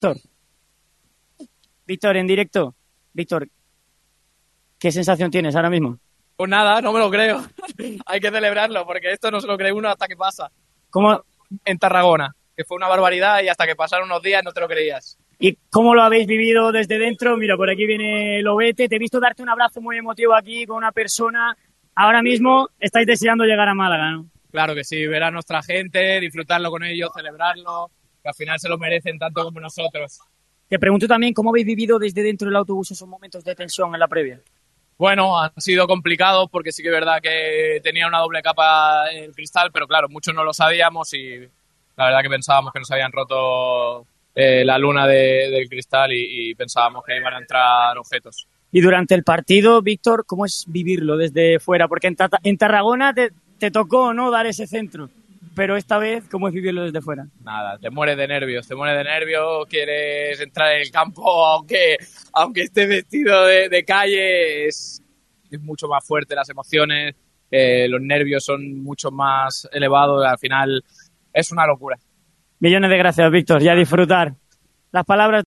Víctor, Víctor, en directo. Víctor, ¿qué sensación tienes ahora mismo? Pues nada, no me lo creo. Hay que celebrarlo, porque esto no se lo cree uno hasta que pasa. ¿Cómo, En Tarragona, que fue una barbaridad y hasta que pasaron unos días no te lo creías. ¿Y cómo lo habéis vivido desde dentro? Mira, por aquí viene Lobete. Te he visto darte un abrazo muy emotivo aquí con una persona. Ahora mismo estáis deseando llegar a Málaga, ¿no? Claro que sí, ver a nuestra gente, disfrutarlo con ellos, celebrarlo, que al final se lo merecen tanto como nosotros. Te pregunto también cómo habéis vivido desde dentro del autobús esos momentos de tensión en la previa. Bueno, han sido complicados porque sí que es verdad que tenía una doble capa el cristal, pero claro, muchos no lo sabíamos y la verdad que pensábamos que nos habían roto la luna del cristal y pensábamos que iban a entrar objetos. Y durante el partido, Víctor, ¿cómo es vivirlo desde fuera? Porque en Tarragona te tocó, ¿no?, dar ese centro. Pero esta vez, ¿cómo es vivirlo desde fuera? Nada, te mueres de nervios, quieres entrar en el campo aunque estés vestido de calle, es mucho más fuerte las emociones, los nervios son mucho más elevados, al final es una locura. Millones de gracias, Víctor, y a disfrutar. Las palabras